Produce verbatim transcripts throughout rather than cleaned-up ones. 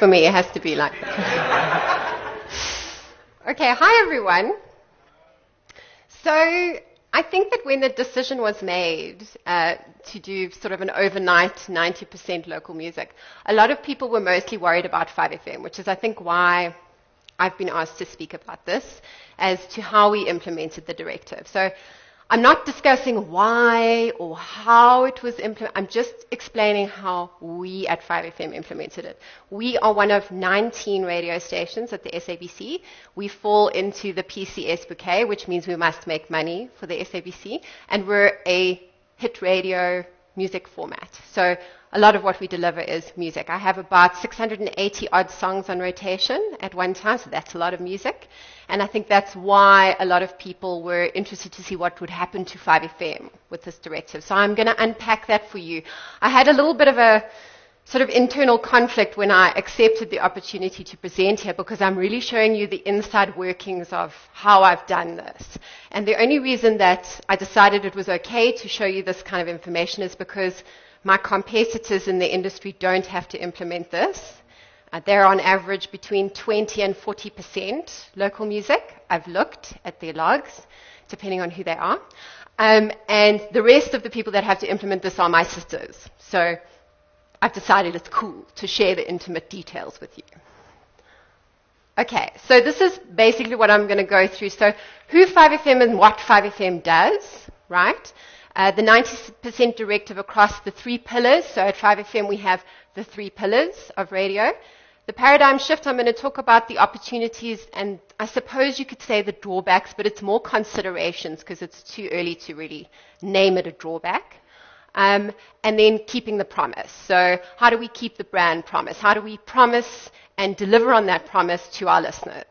for me. It has to be like that. Okay, hi everyone. So I think that when the decision was made uh, to do sort of an overnight ninety percent local music, a lot of people were mostly worried about five F M, which is I think why I've been asked to speak about this as to how we implemented the directive. So I'm not discussing why or how it was implemented. I'm just explaining how we at five F M implemented it. We are one of nineteen radio stations at the S A B C. We fall into the P C S bouquet, which means we must make money for the S A B C. And we're a hit radio music format. So a lot of what we deliver is music. I have about six hundred eighty odd songs on rotation at one time, so that's a lot of music. And I think that's why a lot of people were interested to see what would happen to five F M with this directive. So I'm going to unpack that for you. I had a little bit of a sort of internal conflict when I accepted the opportunity to present here, because I'm really showing you the inside workings of how I've done this. And the only reason that I decided it was okay to show you this kind of information is because my competitors in the industry don't have to implement this. Uh, they're on average between twenty and forty percent local music. I've looked at their logs, depending on who they are. Um, and the rest of the people that have to implement this are my sisters. So I've decided it's cool to share the intimate details with you. Okay, so this is basically what I'm going to go through. So who five F M and what five F M does, right? Uh, the ninety percent directive across the three pillars. So at five F M we have the three pillars of radio. The paradigm shift, I'm going to talk about the opportunities and I suppose you could say the drawbacks, but it's more considerations because it's too early to really name it a drawback. Um, and then keeping the promise. So how do we keep the brand promise? How do we promise and deliver on that promise to our listeners?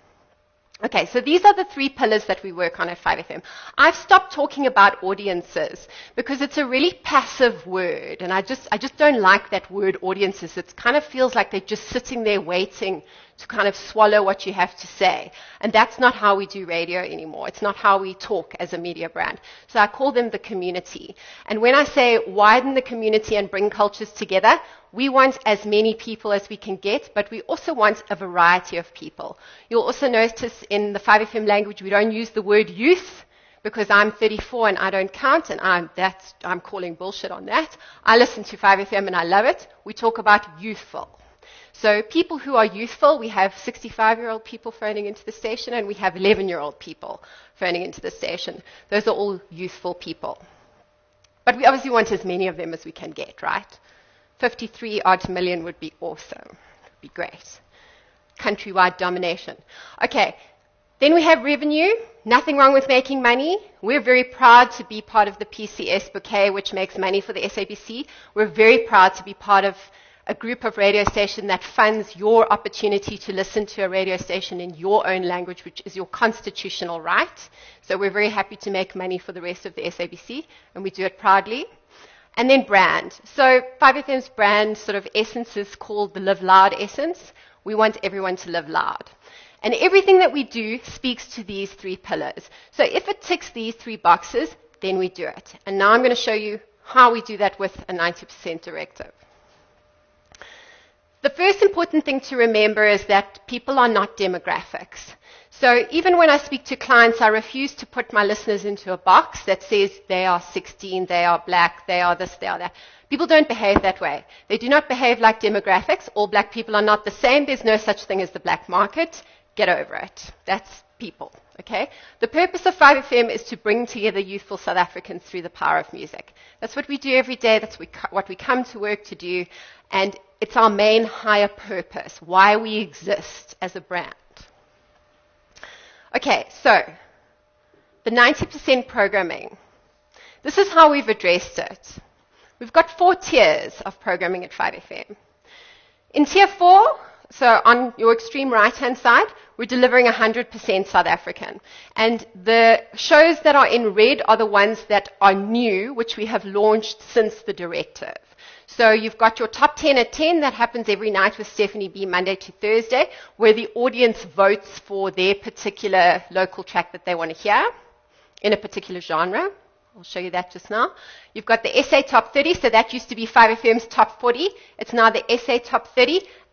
Okay, so these are the three pillars that we work on at five F M. I've stopped talking about audiences because it's a really passive word, and I just I just don't like that word audiences. It kind of feels like they're just sitting there waiting to kind of swallow what you have to say. And that's not how we do radio anymore. It's not how we talk as a media brand. So I call them the community. And when I say widen the community and bring cultures together, we want as many people as we can get, but we also want a variety of people. You'll also notice in the five F M language we don't use the word youth, because I'm thirty-four and I don't count, and I'm, that's, I'm calling bullshit on that. I listen to five F M and I love it. We talk about youthful. So people who are youthful, we have sixty-five-year-old people phoning into the station, and we have eleven-year-old people phoning into the station. Those are all youthful people. But we obviously want as many of them as we can get, right? fifty-three odd million would be awesome. Would be great. Countrywide domination. Okay, then we have revenue. Nothing wrong with making money. We're very proud to be part of the P C S bouquet, which makes money for the S A B C. We're very proud to be part of a group of radio station that funds your opportunity to listen to a radio station in your own language, which is your constitutional right. So we're very happy to make money for the rest of the S A B C, and we do it proudly. And then brand. So five F M's brand sort of essence is called the Live Loud essence. We want everyone to live loud. And everything that we do speaks to these three pillars. So if it ticks these three boxes, then we do it. And now I'm going to show you how we do that with a ninety percent directive. The first important thing to remember is that people are not demographics. So even when I speak to clients, I refuse to put my listeners into a box that says they are sixteen, they are black, they are this, they are that. People don't behave that way. They do not behave like demographics. All black people are not the same. There's no such thing as the black market. Get over it. That's people, okay? The purpose of five F M is to bring together youthful South Africans through the power of music. That's what we do every day. That's what we come to work to do. And it's our main higher purpose, why we exist as a brand. Okay, so the ninety percent programming. This is how we've addressed it. We've got four tiers of programming at five F M. In tier four, so on your extreme right-hand side, we're delivering one hundred percent South African. And the shows that are in red are the ones that are new, which we have launched since the directive. So you've got your top ten at ten, that happens every night with Stephanie B, Monday to Thursday, where the audience votes for their particular local track that they want to hear in a particular genre. I'll show you that just now. You've got the S A Top thirty, so that used to be five F M's Top forty. It's now the S A Top thirty,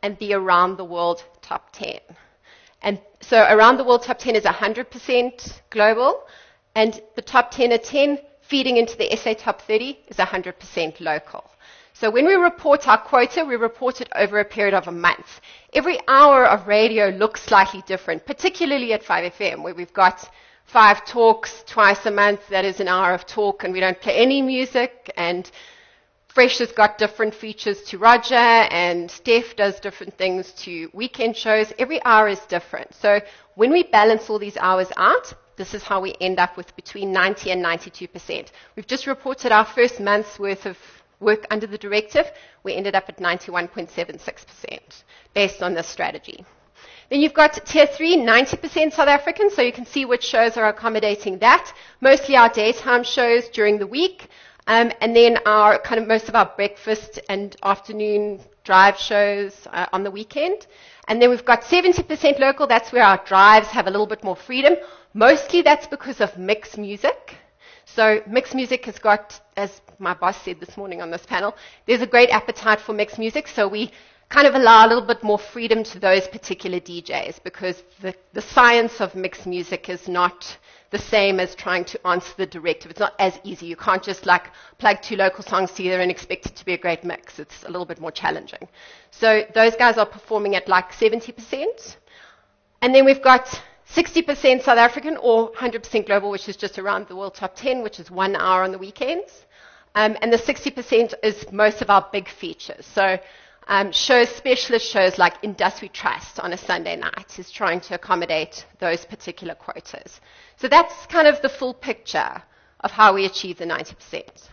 and the Around the World Top ten. And so Around the World Top ten is one hundred percent global, and the Top ten at ten feeding into the S A Top thirty is one hundred percent local. So when we report our quota, we report it over a period of a month. Every hour of radio looks slightly different, particularly at five F M, where we've got five talks twice a month. That is an hour of talk, and we don't play any music. And Fresh has got different features to Roger, and Steph does different things to weekend shows. Every hour is different. So when we balance all these hours out, this is how we end up with between ninety and ninety-two percent. We've just reported our first month's worth of work under the directive. We ended up at ninety-one point seven six percent based on this strategy. Then you've got tier three, ninety percent South African, so you can see which shows are accommodating that. Mostly our daytime shows during the week, um, and then our kind of most of our breakfast and afternoon drive shows uh, on the weekend. And then we've got seventy percent local. That's where our drives have a little bit more freedom. Mostly that's because of mixed music. So mixed music has got, as my boss said this morning on this panel, there's a great appetite for mixed music, so we kind of allow a little bit more freedom to those particular D Js, because the, the science of mixed music is not the same as trying to answer the directive. It's not as easy. You can't just like plug two local songs together and expect it to be a great mix. It's a little bit more challenging. So those guys are performing at like seventy percent. And then we've got sixty percent South African, or one hundred percent global, which is just Around the World Top ten, which is one hour on the weekends. Um, and the sixty percent is most of our big features. So um, shows, specialist shows like Industry Trust on a Sunday night is trying to accommodate those particular quotas. So that's kind of the full picture of how we achieve the ninety percent.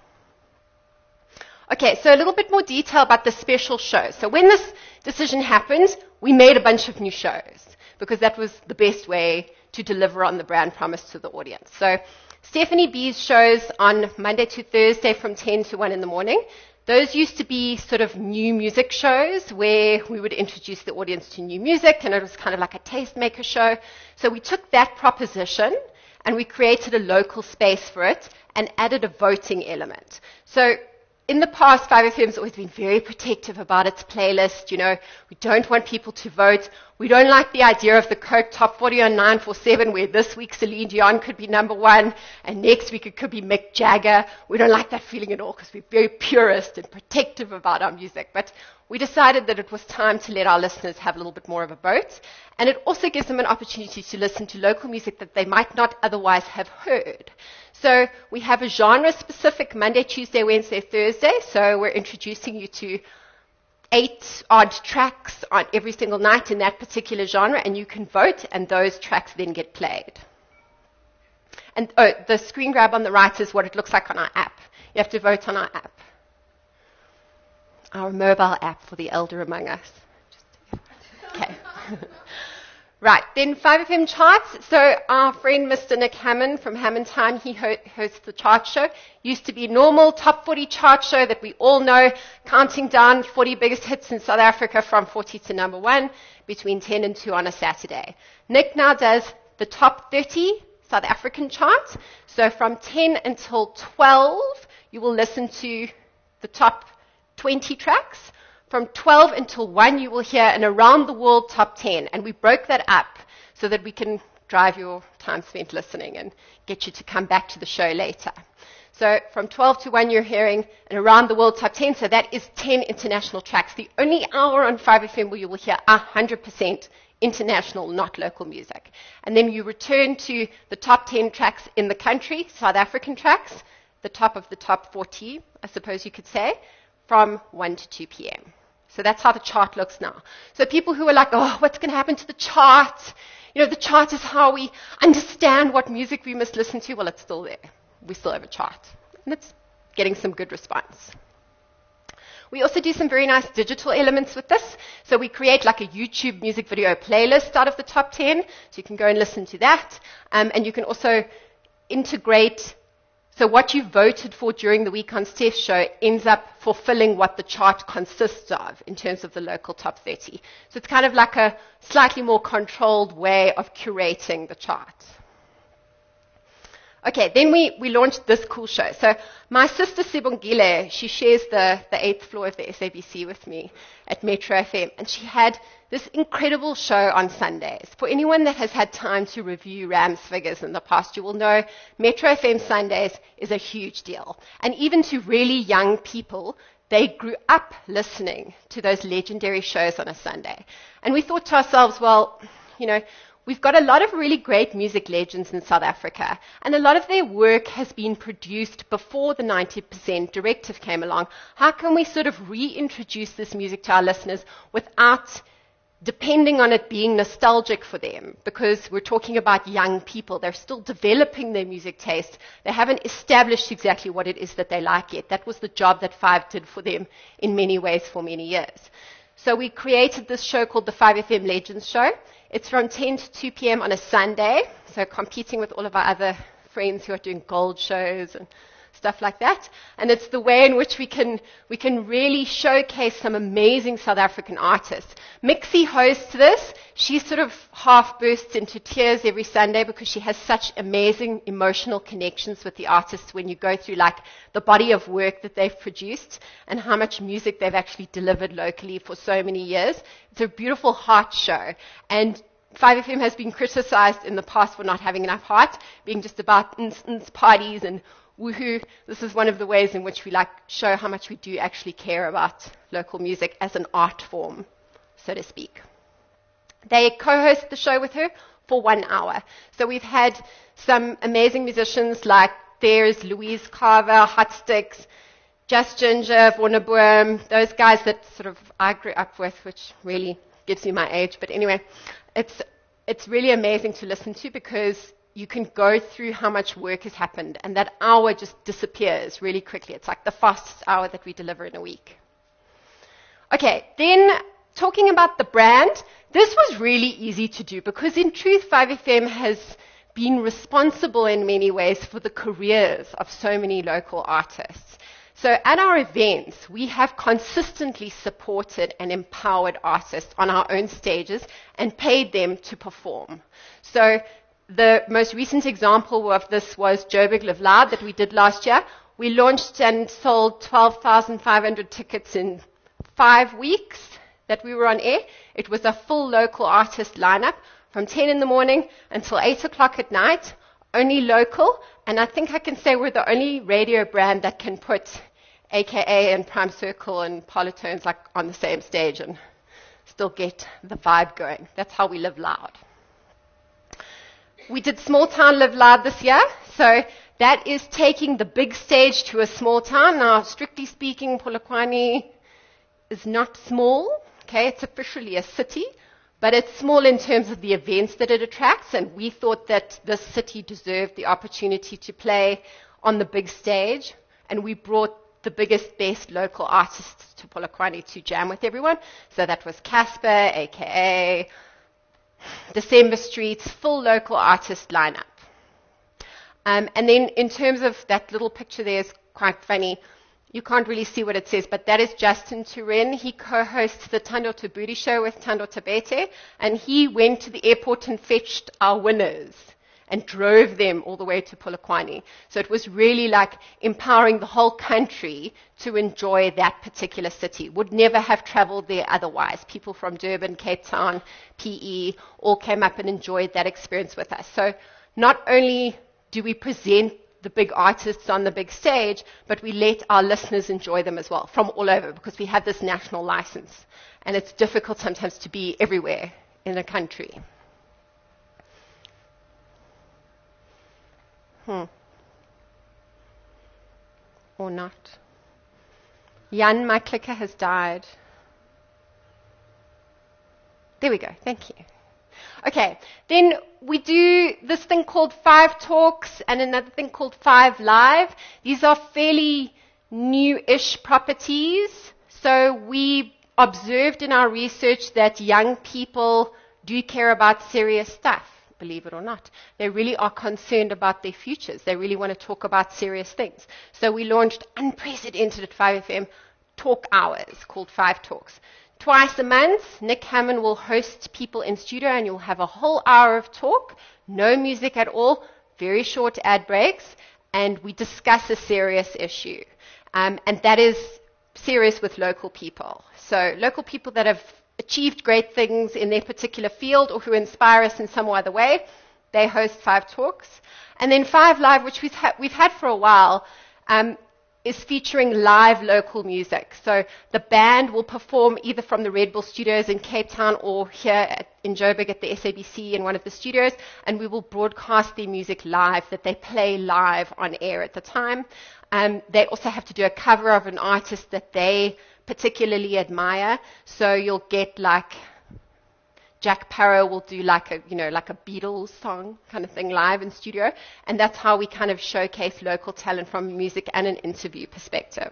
Okay, so a little bit more detail about the special shows. So when this decision happened, we made a bunch of new shows, because that was the best way to deliver on the brand promise to the audience. So Stephanie B's shows on Monday to Thursday from ten to one in the morning, those used to be sort of new music shows where we would introduce the audience to new music, and it was kind of like a tastemaker show. So we took that proposition and we created a local space for it and added a voting element. So in the past, five F M's always been very protective about its playlist. You know, we don't want people to vote. We don't like the idea of the Coke Top forty on nine forty-seven, where this week Celine Dion could be number one, and next week it could be Mick Jagger. We don't like that feeling at all, because we're very purist and protective about our music. But we decided that it was time to let our listeners have a little bit more of a vote. And it also gives them an opportunity to listen to local music that they might not otherwise have heard. So we have a genre-specific Monday, Tuesday, Wednesday, Thursday. So we're introducing you to eight odd tracks on every single night in that particular genre, and you can vote, and those tracks then get played. And oh, the screen grab on the right is what it looks like on our app. You have to vote on our app. Our mobile app for the elder among us. Okay. Right, then five F M charts. So our friend Mister Nick Hammond from Hammond Time, he ho- hosts the chart show. Used to be normal top forty chart show that we all know, counting down forty biggest hits in South Africa from forty to number one, between ten and two on a Saturday. Nick now does the top thirty South African chart. So from ten until twelve, you will listen to the top twenty tracks. From twelve until one, you will hear an Around the World Top ten. And we broke that up so that we can drive your time spent listening and get you to come back to the show later. So from twelve to one, you're hearing an Around the World Top ten. So that is ten international tracks. The only hour on five F M where you will hear one hundred percent international, not local music. And then you return to the top ten tracks in the country, South African tracks, the top of the top forty, I suppose you could say, from one to two p.m. So that's how the chart looks now. So people who are like, oh, what's going to happen to the chart? You know, the chart is how we understand what music we must listen to. Well, it's still there. We still have a chart. And it's getting some good response. We also do some very nice digital elements with this. So we create like a YouTube music video playlist out of the top ten. So you can go and listen to that. Um, and you can also integrate. So what you voted for during the week on Steph's show ends up fulfilling what the chart consists of in terms of the local top thirty. So it's kind of like a slightly more controlled way of curating the chart. Okay, then we, we launched this cool show. So my sister Sibongile, she shares the, the eighth floor of the S A B C with me at Metro F M, and she had this incredible show on Sundays. For anyone that has had time to review Ram's figures in the past, you will know Metro F M Sundays is a huge deal. And even to really young people, they grew up listening to those legendary shows on a Sunday. And we thought to ourselves, well, you know, we've got a lot of really great music legends in South Africa, and a lot of their work has been produced before the ninety percent directive came along. How can we sort of reintroduce this music to our listeners without depending on it being nostalgic for them? Because we're talking about young people. They're still developing their music taste. They haven't established exactly what it is that they like yet. That was the job that Five did for them in many ways for many years. So we created this show called the Five F M Legends Show. It's from ten to two p.m. on a Sunday, so competing with all of our other friends who are doing gold shows and stuff like that. And it's the way in which we can we can really showcase some amazing South African artists. Mixie hosts this. She sort of half bursts into tears every Sunday because she has such amazing emotional connections with the artists when you go through like the body of work that they've produced and how much music they've actually delivered locally for so many years. It's a beautiful heart show. And Five F M has been criticized in the past for not having enough heart, being just about ins parties and woohoo. This is one of the ways in which we like show how much we do actually care about local music as an art form, so to speak. They co-host the show with her for one hour. So we've had some amazing musicians like there's Louise Carver, Hot Sticks, Just Ginger, Wonderboom, those guys that sort of I grew up with, which really gives you my age. But anyway, it's it's really amazing to listen to because you can go through how much work has happened, and that hour just disappears really quickly. It's like the fastest hour that we deliver in a week. Okay, then talking about the brand, this was really easy to do because in truth, Five F M has been responsible in many ways for the careers of so many local artists. So at our events, we have consistently supported and empowered artists on our own stages and paid them to perform. So the most recent example of this was Joburg Live Loud that we did last year. We launched and sold twelve thousand five hundred tickets in five weeks that we were on air. It was a full local artist lineup from ten in the morning until eight o'clock at night, only local. And I think I can say we're the only radio brand that can put A K A and Prime Circle and Polytones like on the same stage and still get the vibe going. That's how we live loud. We did Small Town Live Loud this year, so that is taking the big stage to a small town. Now, strictly speaking, Polokwane is not small, okay? It's officially a city, but it's small in terms of the events that it attracts, and we thought that this city deserved the opportunity to play on the big stage, and we brought the biggest, best local artists to Polokwane to jam with everyone. So that was Casper, A K A, December Streets, full local artist lineup. Um, and then in terms of that little picture there is quite funny. You can't really see what it says, but that is Justin Turin. He co-hosts the Tando Tabudi show with Tando Tabete, and he went to the airport and fetched our winners and drove them all the way to Polokwane. So it was really like empowering the whole country to enjoy that particular city. Would never have traveled there otherwise. People from Durban, Cape Town, P E, all came up and enjoyed that experience with us. So not only do we present the big artists on the big stage, but we let our listeners enjoy them as well from all over because we have this national license. And it's difficult sometimes to be everywhere in a country. Hmm. Or not. Jan, my clicker has died. There we go. Thank you. Okay. Then we do this thing called Five Talks and another thing called Five Live. These are fairly new-ish properties. So we observed in our research that young people do care about serious stuff. Believe it or not. They really are concerned about their futures. They really want to talk about serious things. So we launched unprecedented at Five F M talk hours called Five Talks. Twice a month, Nick Hammond will host people in studio and you'll have a whole hour of talk, no music at all, very short ad breaks, and we discuss a serious issue. Um, and that is serious with local people. So local people that have achieved great things in their particular field or who inspire us in some other way, they host Five Talks. And then Five Live, which we've, ha- we've had for a while, um, is featuring live local music. So the band will perform either from the Red Bull Studios in Cape Town or here at, in Joburg at the S A B C in one of the studios, and we will broadcast their music live, that they play live on air at the time. Um, they also have to do a cover of an artist that they particularly admire. So you'll get like Jack Parrow will do like a, you know, like a Beatles song kind of thing live in studio. And that's how we kind of showcase local talent from music and an interview perspective.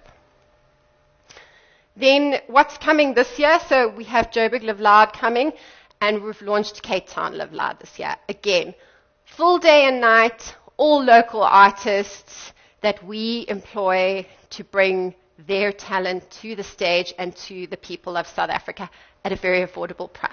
Then what's coming this year? So we have Joburg Live Loud coming, and we've launched Cape Town Live Loud this year. Again, full day and night, all local artists that we employ to bring their talent to the stage and to the people of South Africa at a very affordable price.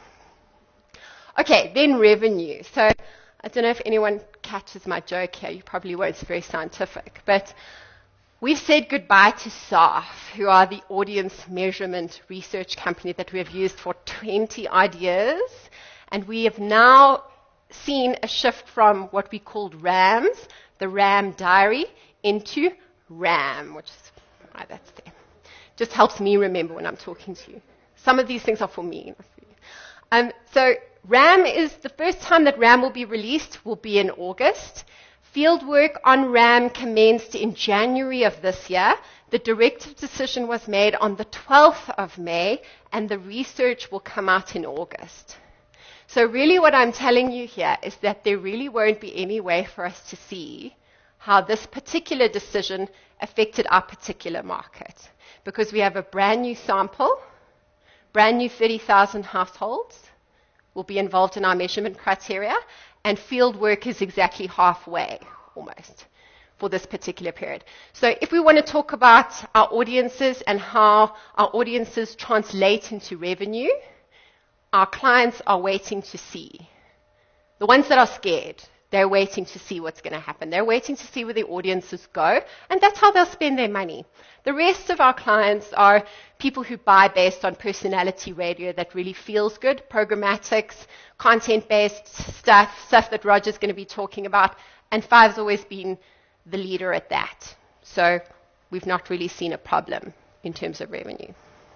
Okay, then revenue. So I don't know if anyone catches my joke here. You probably won't. It's very scientific. But we've said goodbye to S A F, who are the audience measurement research company that we have used for twenty odd years. And we have now seen a shift from what we called RAMs, the RAM diary, into RAM, which is why that's there. Just helps me remember when I'm talking to you. Some of these things are for me, not for you. Um, so RAM is the first time that RAM will be released will be in August. Fieldwork on RAM commenced in January of this year. The directive decision was made on the twelfth of May, and the research will come out in August. So really what I'm telling you here is that there really won't be any way for us to see how this particular decision affected our particular market, because we have a brand new sample, brand new thirty thousand households will be involved in our measurement criteria, and field work is exactly halfway, almost, for this particular period. So if we want to talk about our audiences and how our audiences translate into revenue, our clients are waiting to see. The ones that are scared, they're waiting to see what's going to happen. They're waiting to see where the audiences go, and that's how they'll spend their money. The rest of our clients are people who buy based on personality radio that really feels good, programmatics, content-based stuff, stuff that Roger's going to be talking about, and Five's always been the leader at that. So we've not really seen a problem in terms of revenue.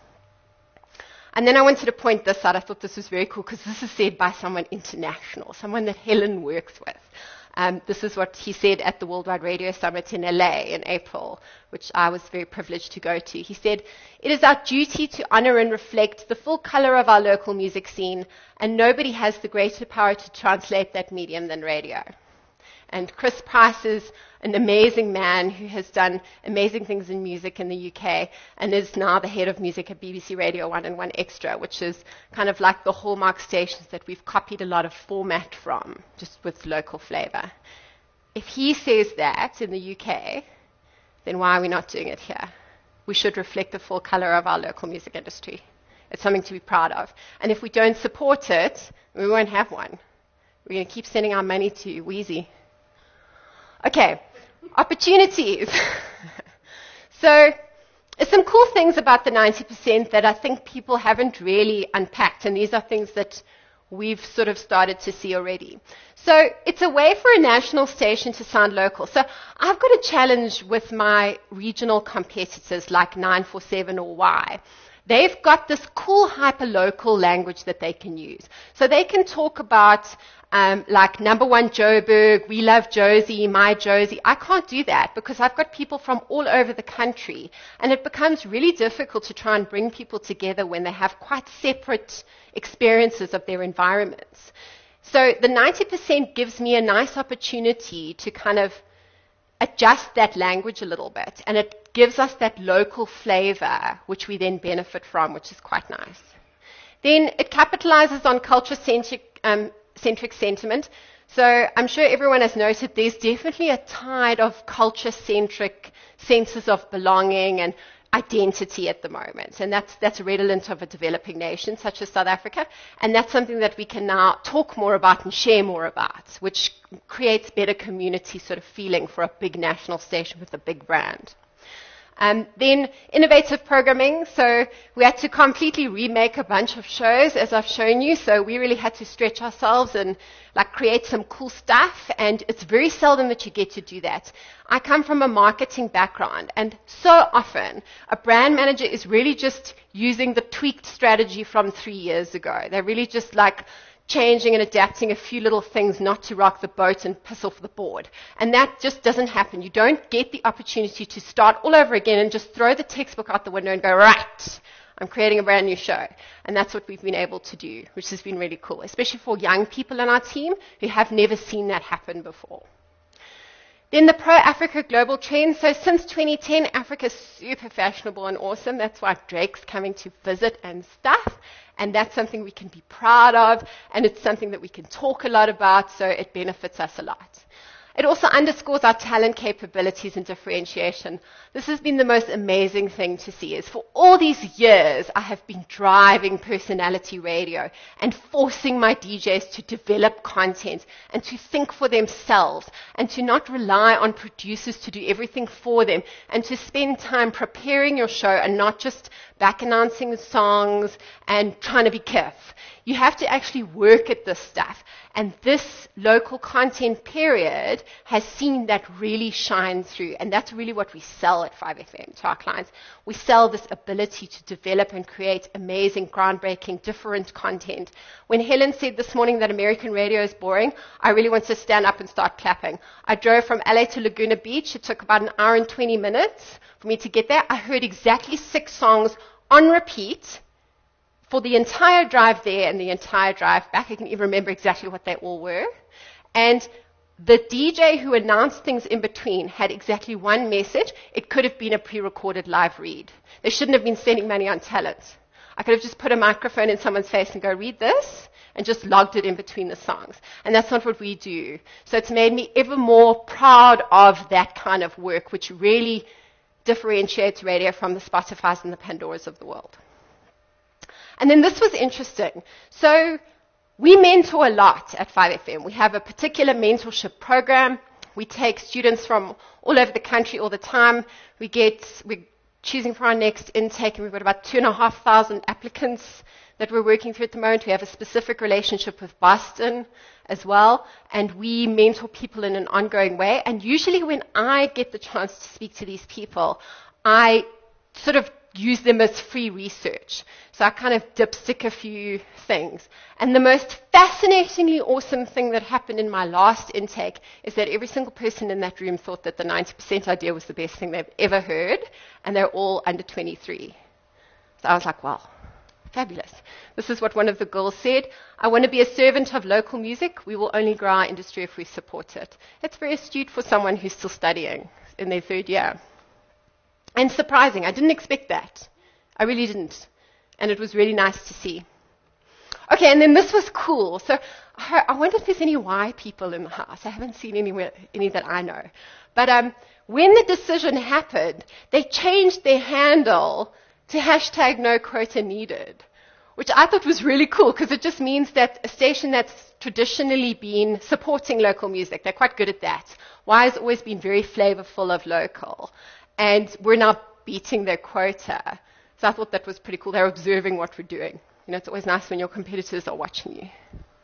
And then I wanted to point this out. I thought this was very cool because this is said by someone international, someone that Helen works with. Um, this is what he said at the Worldwide Radio Summit in L A in April, which I was very privileged to go to. He said, "It is our duty to honor and reflect the full color of our local music scene, and nobody has the greater power to translate that medium than radio." And Chris Price is an amazing man who has done amazing things in music in the U K and is now the head of music at B B C Radio one and one Extra, which is kind of like the hallmark stations that we've copied a lot of format from, just with local flavor. If he says that in the U K, then why are we not doing it here? We should reflect the full color of our local music industry. It's something to be proud of. And if we don't support it, we won't have one. We're going to keep sending our money to Wheezy. Okay, opportunities. So, there's some cool things about the ninety percent that I think people haven't really unpacked, and these are things that we've sort of started to see already. So, it's a way for a national station to sound local. So, I've got a challenge with my regional competitors like nine four seven or Y. They've got this cool hyper-local language that they can use. So they can talk about um, like number one Joburg, we love Josie, my Josie. I can't do that because I've got people from all over the country, and it becomes really difficult to try and bring people together when they have quite separate experiences of their environments. So the ninety percent gives me a nice opportunity to kind of adjust that language a little bit, and it gives us that local flavor, which we then benefit from, which is quite nice. Then it capitalizes on culture-centric um, centric sentiment. So I'm sure everyone has noted there's definitely a tide of culture-centric senses of belonging, and identity at the moment. And that's, that's redolent of a developing nation such as South Africa. And that's something that we can now talk more about and share more about, which creates better community sort of feeling for a big national station with a big brand. Um, then innovative programming. So we had to completely remake a bunch of shows, as I've shown you. So we really had to stretch ourselves and like create some cool stuff. And it's very seldom that you get to do that. I come from a marketing background, and so often a brand manager is really just using the tweaked strategy from three years ago. They're really just like changing and adapting a few little things not to rock the boat and piss off the board. And that just doesn't happen. You don't get the opportunity to start all over again and just throw the textbook out the window and go, right, I'm creating a brand new show. And that's what we've been able to do, which has been really cool, especially for young people in our team who have never seen that happen before. Then the pro-Africa global trend. So since twenty ten, Africa's super fashionable and awesome. That's why Drake's coming to visit and stuff. And that's something we can be proud of. And it's something that we can talk a lot about, so it benefits us a lot. It also underscores our talent capabilities and differentiation. This has been the most amazing thing to see, is for all these years I have been driving personality radio and forcing my D Js to develop content and to think for themselves and to not rely on producers to do everything for them and to spend time preparing your show and not just back announcing songs and trying to be kiff. You have to actually work at this stuff. And this local content period has seen that really shine through. And that's really what we sell at five F M to our clients. We sell this ability to develop and create amazing, groundbreaking, different content. When Helen said this morning that American radio is boring, I really wanted to stand up and start clapping. I drove from L A to Laguna Beach. It took about an hour and twenty minutes for me to get there. I heard exactly six songs on repeat for the entire drive there and the entire drive back. I can even remember exactly what they all were. And the D J who announced things in between had exactly one message. It could have been a pre-recorded live read. They shouldn't have been spending money on talent. I could have just put a microphone in someone's face and go, read this, and just logged it in between the songs. And that's not what we do. So it's made me ever more proud of that kind of work, which really differentiates radio from the Spotifys and the Pandoras of the world. And then this was interesting. So we mentor a lot at five F M. We have a particular mentorship program. We take students from all over the country all the time. We get, we're choosing for our next intake, and we've got about two and a half thousand applicants that we're working through at the moment. We have a specific relationship with Boston as well, and we mentor people in an ongoing way. And usually when I get the chance to speak to these people, I sort of use them as free research. So I kind of dipstick a few things. And the most fascinatingly awesome thing that happened in my last intake is that every single person in that room thought that the ninety percent idea was the best thing they've ever heard, and they're all under twenty-three. So I was like, wow, fabulous. This is what one of the girls said. I want to be a servant of local music. We will only grow our industry if we support it. It's very astute for someone who's still studying in their third year. And surprising. I didn't expect that. I really didn't. And it was really nice to see. Okay, and then this was cool. So I wonder if there's any Y people in the house. I haven't seen anywhere, any that I know. But um, when the decision happened, they changed their handle to hashtag no quota needed, which I thought was really cool because it just means that a station that's traditionally been supporting local music, they're quite good at that. Y has always been very flavorful of local. And we're now beating their quota. So I thought that was pretty cool. They're observing what we're doing. You know, it's always nice when your competitors are watching you.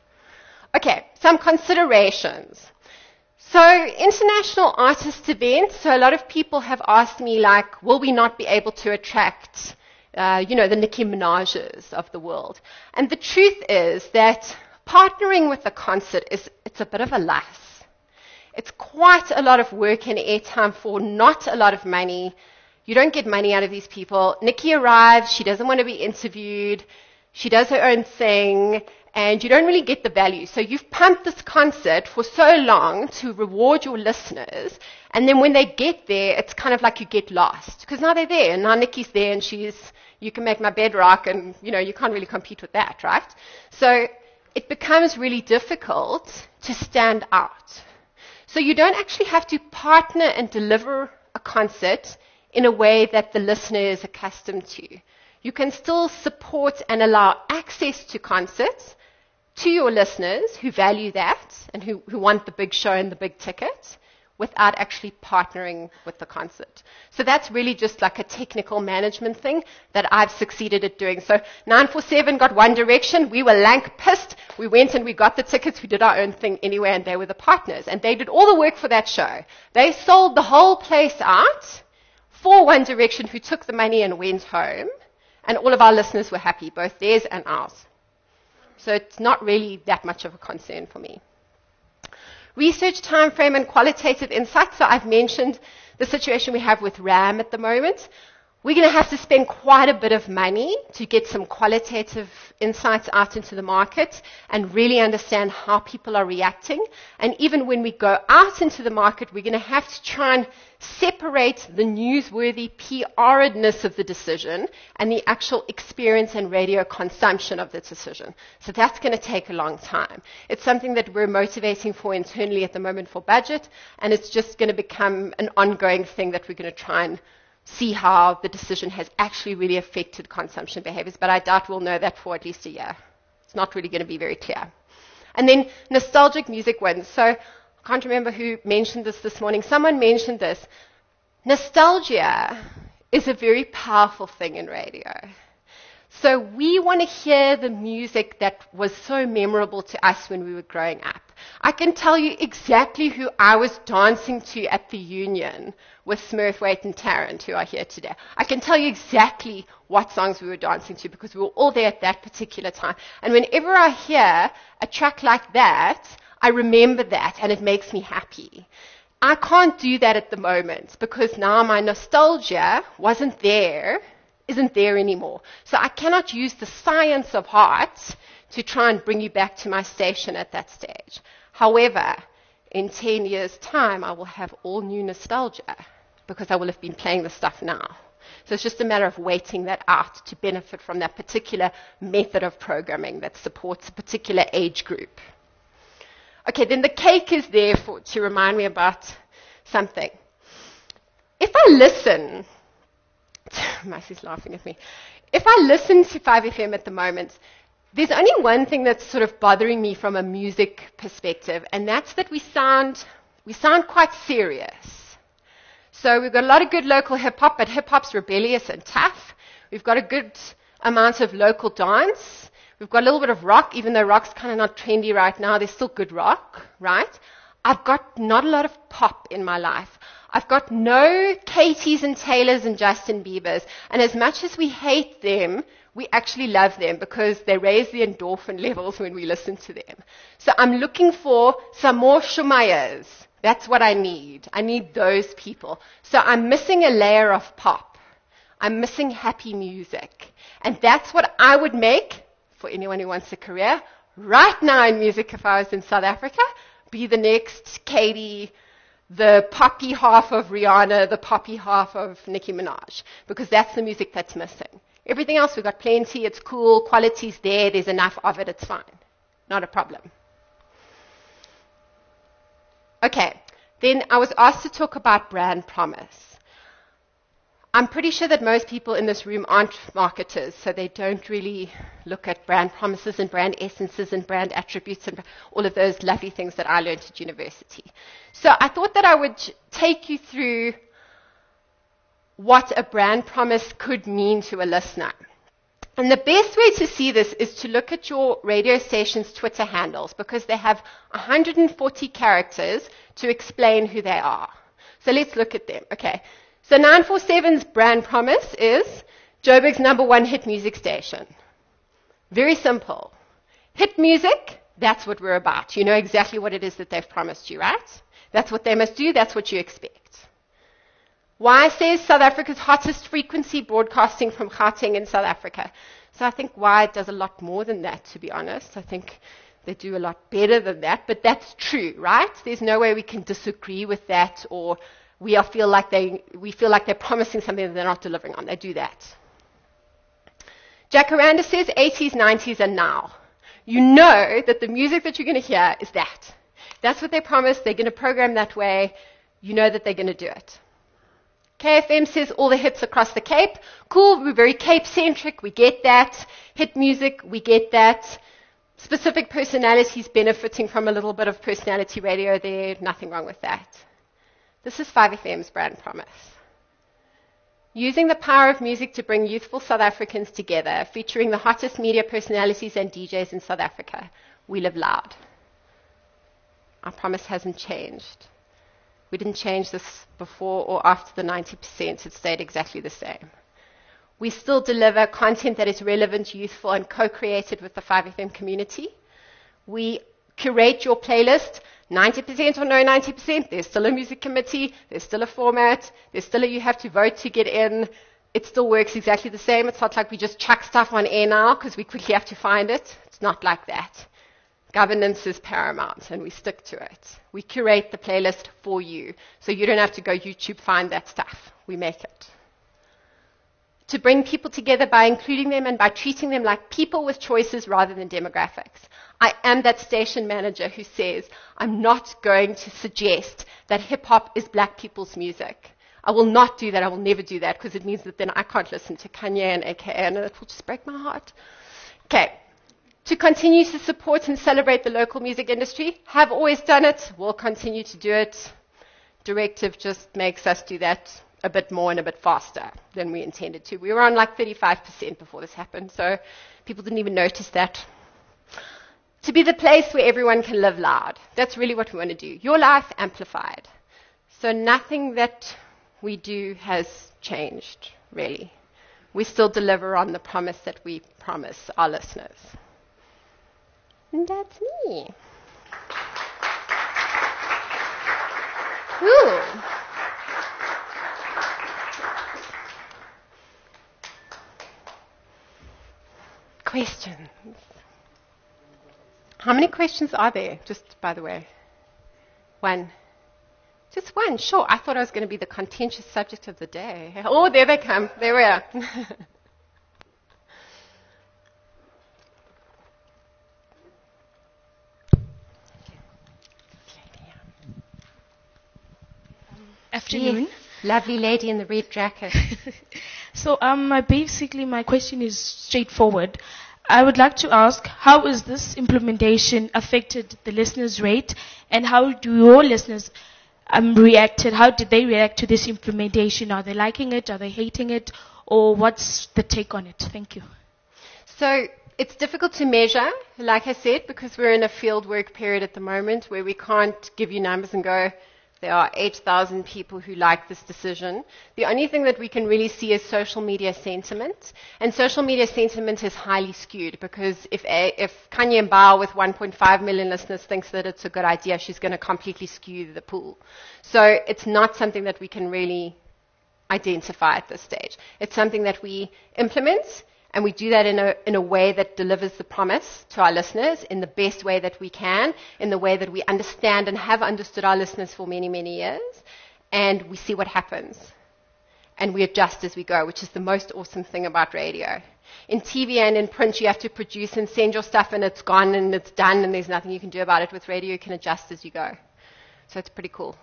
Okay, some considerations. So international artist events. So a lot of people have asked me, like, will we not be able to attract, uh, you know, the Nicki Minaj's of the world? And the truth is that partnering with a concert is, it's a bit of a lass. It's quite a lot of work and airtime for not a lot of money. You don't get money out of these people. Nikki arrives. She doesn't want to be interviewed. She does her own thing. And you don't really get the value. So you've pumped this concert for so long to reward your listeners. And then when they get there, it's kind of like you get lost. Because now they're there. And now Nikki's there and she's, you can make my bed rock. And, you know, you can't really compete with that, right? So it becomes really difficult to stand out. So you don't actually have to partner and deliver a concert in a way that the listener is accustomed to. You can still support and allow access to concerts to your listeners who value that and who, who want the big show and the big ticket without actually partnering with the concert. So that's really just like a technical management thing that I've succeeded at doing. So nine four seven got One Direction. We were lank pissed. We went and we got the tickets. We did our own thing anyway, and they were the partners. And they did all the work for that show. They sold the whole place out for One Direction, who took the money and went home. And all of our listeners were happy, both theirs and ours. So it's not really that much of a concern for me. Research time frame and qualitative insights. So I've mentioned the situation we have with RAM at the moment. We're going to have to spend quite a bit of money to get some qualitative insights out into the market and really understand how people are reacting. And even when we go out into the market, we're going to have to try and separate the newsworthy P R-edness of the decision and the actual experience and radio consumption of the decision. So that's going to take a long time. It's something that we're motivating for internally at the moment for budget, and it's just going to become an ongoing thing that we're going to try and see how the decision has actually really affected consumption behaviors, but I doubt we'll know that for at least a year. It's not really going to be very clear. And then nostalgic music wins. So I can't remember who mentioned this this morning. Someone mentioned this. Nostalgia is a very powerful thing in radio. So we want to hear the music that was so memorable to us when we were growing up. I can tell you exactly who I was dancing to at the Union with Smurthwaite and Tarrant, who are here today. I can tell you exactly what songs we were dancing to because we were all there at that particular time. And whenever I hear a track like that, I remember that and it makes me happy. I can't do that at the moment because now my nostalgia wasn't there, isn't there anymore. So I cannot use the science of heart to try and bring you back to my station at that stage. However, in ten years' time, I will have all new nostalgia because I will have been playing the stuff now. So it's just a matter of waiting that out to benefit from that particular method of programming that supports a particular age group. Okay, then the cake is there for, to remind me about something. If I listen, Massey's laughing at me. If I listen to five F M at the moment, there's only one thing that's sort of bothering me from a music perspective, and that's that we sound we sound quite serious. So we've got a lot of good local hip-hop, but hip-hop's rebellious and tough. We've got a good amount of local dance. We've got a little bit of rock, even though rock's kind of not trendy right now. There's still good rock, right? I've got not a lot of pop in my life. I've got no Katies and Taylors and Justin Biebers. And as much as we hate them, we actually love them because they raise the endorphin levels when we listen to them. So I'm looking for some more Shumayas. That's what I need. I need those people. So I'm missing a layer of pop. I'm missing happy music. And that's what I would make, for anyone who wants a career, right now in music if I was in South Africa, be the next Katie, the poppy half of Rihanna, the poppy half of Nicki Minaj, because that's the music that's missing. Everything else, we've got plenty, it's cool, quality's there, there's enough of it, it's fine. Not a problem. Okay, then I was asked to talk about brand promise. I'm pretty sure that most people in this room aren't marketers, so they don't really look at brand promises and brand essences and brand attributes and all of those lovely things that I learned at university. So I thought that I would take you through what a brand promise could mean to a listener. And the best way to see this is to look at your radio station's Twitter handles because they have one hundred forty characters to explain who they are. So let's look at them. Okay. So nine four seven's brand promise is Joburg's number one hit music station. Very simple. Hit music, that's what we're about. You know exactly what it is that they've promised you, right? That's what they must do, that's what you expect. Y says South Africa's hottest frequency broadcasting from Gauteng in South Africa. So I think Y does a lot more than that, to be honest. I think they do a lot better than that, but that's true, right? There's no way we can disagree with that or we are feel like they we feel like they're promising something that they're not delivering on. They do that. Jacaranda says eighties, nineties, and now. You know that the music that you're going to hear is that. That's what they promised. They're going to program that way. You know that they're going to do it. K F M says all the hits across the Cape. Cool, we're very Cape-centric, we get that. Hit music, we get that. Specific personalities benefiting from a little bit of personality radio there, nothing wrong with that. This is five F M's brand promise. Using the power of music to bring youthful South Africans together, featuring the hottest media personalities and D Js in South Africa. We live loud. Our promise hasn't changed. We didn't change this before or after the ninety percent. It stayed exactly the same. We still deliver content that is relevant, youthful, and co-created with the five F M community. We curate your playlist, ninety percent or no ninety percent. There's still a music committee. There's still a format. There's still a you have to vote to get in. It still works exactly the same. It's not like we just chuck stuff on air now because we quickly have to find it. It's not like that. Governance is paramount, and we stick to it. We curate the playlist for you, so you don't have to go YouTube find that stuff. We make it. To bring people together by including them and by treating them like people with choices rather than demographics. I am that station manager who says, I'm not going to suggest that hip-hop is black people's music. I will not do that. I will never do that, because it means that then I can't listen to Kanye and A K A, and it will just break my heart. Okay. To continue to support and celebrate the local music industry. Have always done it. Will continue to do it. Directive just makes us do that a bit more and a bit faster than we intended to. We were on like thirty-five percent before this happened, so people didn't even notice that. To be the place where everyone can live loud. That's really what we want to do. Your life amplified. So nothing that we do has changed, really. We still deliver on the promise that we promise our listeners. And that's me. Ooh. Questions. How many questions are there, just by the way? One. Just one, sure. I thought I was going to be the contentious subject of the day. Oh, there they come. There we are. Afternoon. Yes, lovely lady in the red jacket. So um, my, basically my question is straightforward. I would like to ask, how is this implementation affected the listeners' rate, and how do your listeners um, reacted? How did they react to this implementation? Are they liking it? Are they hating it? Or what's the take on it? Thank you. So it's difficult to measure, like I said, because we're in a field work period at the moment where we can't give you numbers and go, there are eight thousand people who like this decision. The only thing that we can really see is social media sentiment. And social media sentiment is highly skewed, because if, a, if Kanye Mbao with one point five million listeners thinks that it's a good idea, she's going to completely skew the pool. So it's not something that we can really identify at this stage. It's something that we implement, and we do that in a, in a way that delivers the promise to our listeners in the best way that we can, in the way that we understand and have understood our listeners for many, many years, and we see what happens. And we adjust as we go, which is the most awesome thing about radio. In T V and in print, you have to produce and send your stuff, and it's gone and it's done, and there's nothing you can do about it. With radio, you can adjust as you go. So it's pretty cool.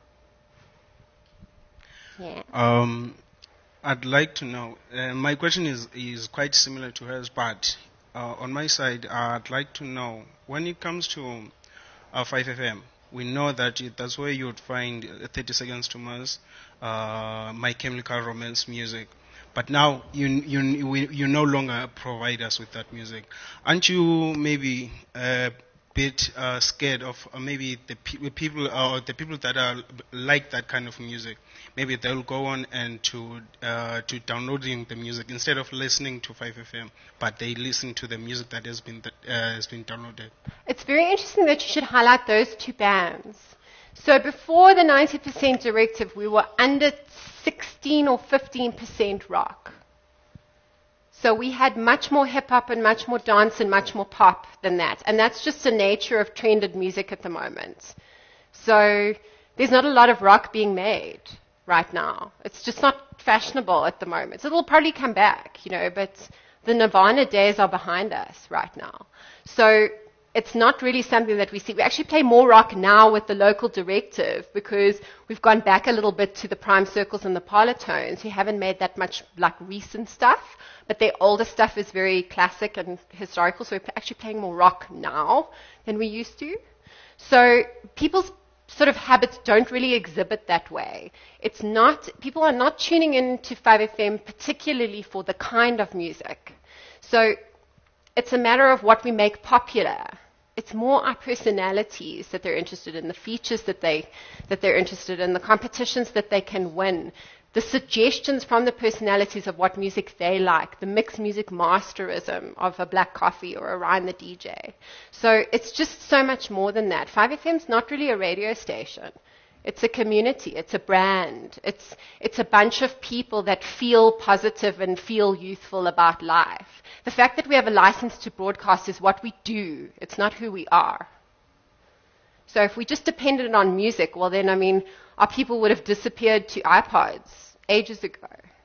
Yeah. Um, I'd like to know, uh, my question is, is quite similar to hers, but uh, on my side, I'd like to know, when it comes to uh, five F M, we know that it, that's where you would find uh, thirty Seconds to Mars, uh, My Chemical Romance music, but now you, you, we, you no longer provide us with that music. Aren't you maybe a bit uh, scared of uh, maybe the pe- people or the people that are like that kind of music? Maybe they'll go on and to uh, to downloading the music instead of listening to five F M, but they listen to the music that has been th- uh, has been downloaded. It's very interesting that you should highlight those two bands. So before the ninety percent directive, we were under sixteen or fifteen percent rock. So we had much more hip-hop and much more dance and much more pop than that. And that's just the nature of trended music at the moment. So there's not a lot of rock being made right now. It's just not fashionable at the moment. So it'll probably come back, you know, but the Nirvana days are behind us right now. So it's not really something that we see. We actually play more rock now with the local directive because we've gone back a little bit to the prime circles and the parlor tones who haven't made that much like recent stuff, but their older stuff is very classic and historical, so we're actually playing more rock now than we used to. So people's sort of habits don't really exhibit that way. It's not, people are not tuning in to five F M particularly for the kind of music. So it's a matter of what we make popular. It's more our personalities that they're interested in, the features that, they, that they're interested in, the competitions that they can win, the suggestions from the personalities of what music they like, the mixed music masterism of a Black Coffee or a Ryan the D J. So it's just so much more than that. five F M's not really a radio station. It's a community. It's a brand. It's, it's a bunch of people that feel positive and feel youthful about life. The fact that we have a license to broadcast is what we do. It's not who we are. So if we just depended on music, well then, I mean, our people would have disappeared to iPods ages ago.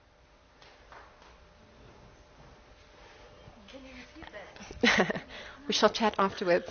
Can you repeat that? We shall chat afterwards.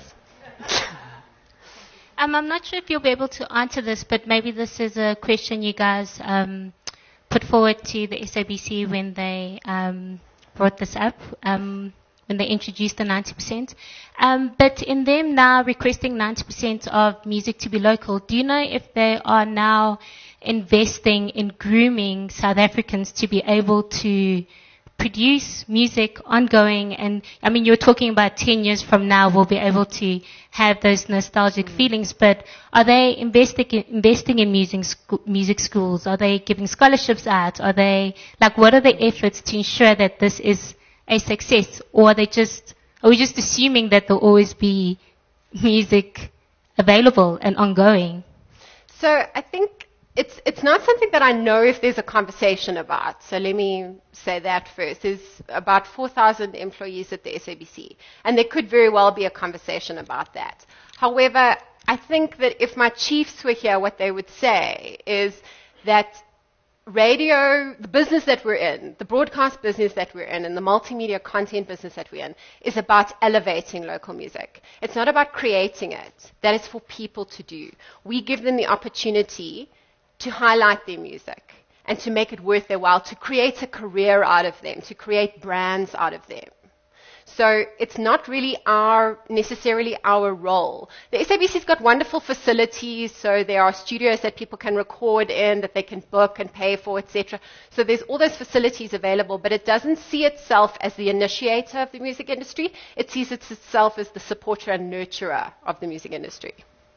Um, I'm not sure if you'll be able to answer this, but maybe this is a question you guys um, put forward to the S A B C when they um, brought this up, um, when they introduced the ninety percent. Um, but in them now requesting ninety percent of music to be local, do you know if they are now investing in grooming South Africans to be able to produce music ongoing? And I mean, you're talking about ten years from now we'll be able to have those nostalgic mm. feelings, but are they investing in, investing in music, sco- music schools? Are they giving scholarships out? Are they, like, what are the efforts to ensure that this is a success? Or are they just, are we just assuming that there'll always be music available and ongoing? So I think It's it's not something that I know if there's a conversation about. So let me say that first. There's about four thousand employees at the S A B C, and there could very well be a conversation about that. However, I think that if my chiefs were here, what they would say is that radio, the business that we're in, the broadcast business that we're in, and the multimedia content business that we're in, is about elevating local music. It's not about creating it. That is for people to do. We give them the opportunity to highlight their music and to make it worth their while, to create a career out of them, to create brands out of them. So it's not really our, necessarily our role. The S A B C's got wonderful facilities, so there are studios that people can record in, that they can book and pay for, et cetera. So there's all those facilities available, but it doesn't see itself as the initiator of the music industry. It sees itself as the supporter and nurturer of the music industry.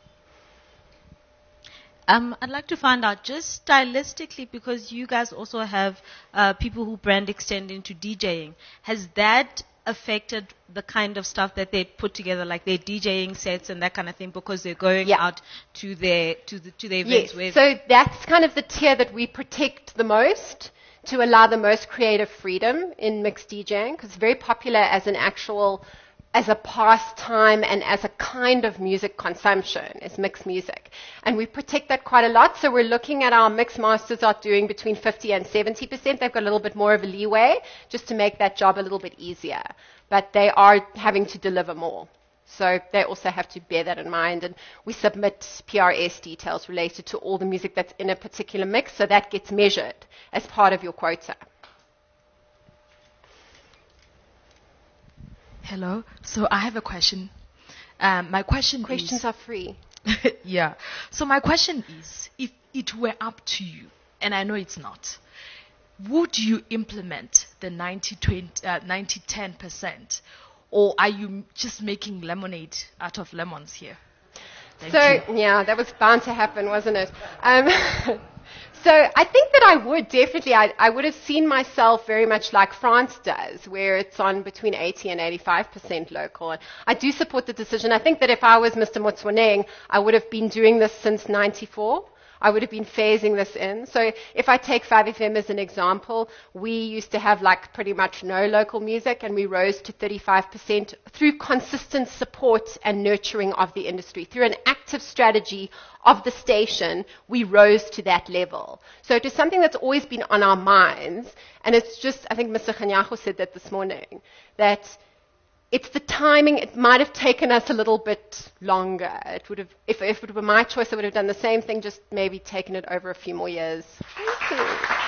Um, I'd like to find out, just stylistically, because you guys also have uh, people who brand extend into DJing, has that affected the kind of stuff that they put together, like their DJing sets and that kind of thing, because they're going yeah. out to their to the to their events? Yes, where so that's kind of the tier that we protect the most, to allow the most creative freedom in mixed DJing, because it's very popular as an actual, as a pastime and as a kind of music consumption, is mixed music. And we protect that quite a lot. So we're looking at our mix masters are doing between fifty and seventy percent. They've got a little bit more of a leeway just to make that job a little bit easier. But they are having to deliver more. So they also have to bear that in mind. And we submit P R S details related to all the music that's in a particular mix, so that gets measured as part of your quota. Hello. So I have a question. Um, my question Questions is... are free. yeah. So my question is, if it were up to you, and I know it's not, would you implement the ninety ten percent? Or are you just making lemonade out of lemons here? Thank so, you. yeah, that was bound to happen, wasn't it? Um, So I think that I would definitely, I, I would have seen myself very much like France does, where it's on between eighty and eighty-five percent local. And I do support the decision. I think that if I was Mister Motsoeneng, I would have been doing this since ninety-four. I would have been phasing this in. So if I take five F M as an example, we used to have like pretty much no local music, and we rose to thirty-five percent through consistent support and nurturing of the industry. Through an active strategy of the station, we rose to that level. So it is something that's always been on our minds, and it's just, I think Mister Kganyago said that this morning, that it's the timing. It might have taken us a little bit longer. It would have, if, if it were my choice, I would have done the same thing, just maybe taken it over a few more years. Thank you.